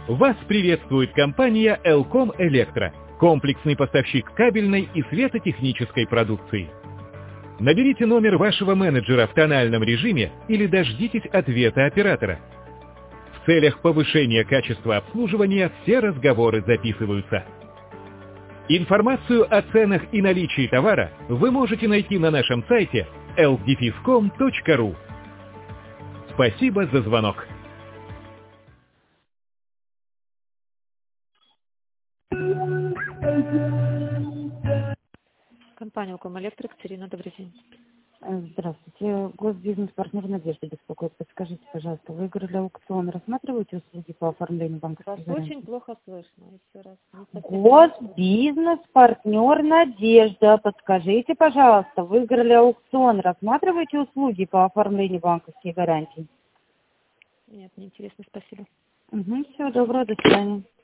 Вас приветствует компания Elcom Электро, комплексный поставщик кабельной и светотехнической продукции. Наберите номер вашего менеджера в тональном режиме или дождитесь ответа оператора. В целях повышения качества обслуживания все разговоры записываются. Информацию о ценах и наличии товара вы можете найти на нашем сайте elk-com.ru. Спасибо за звонок. Компания «Elcom Электро», Екатерина, добрый день. Здравствуйте. Госбизнес-партнер «Надежда» беспокоит. Подскажите, пожалуйста, выиграли аукцион. Рассматриваете услуги по оформлению банковской Вас гарантии? очень плохо слышно. Еще раз. Госбизнес-партнер «Надежда». Подскажите, пожалуйста, выиграли аукцион. Рассматриваете услуги по оформлению банковской гарантии? Нет, неинтересно, спасибо. Всего доброго, до свидания.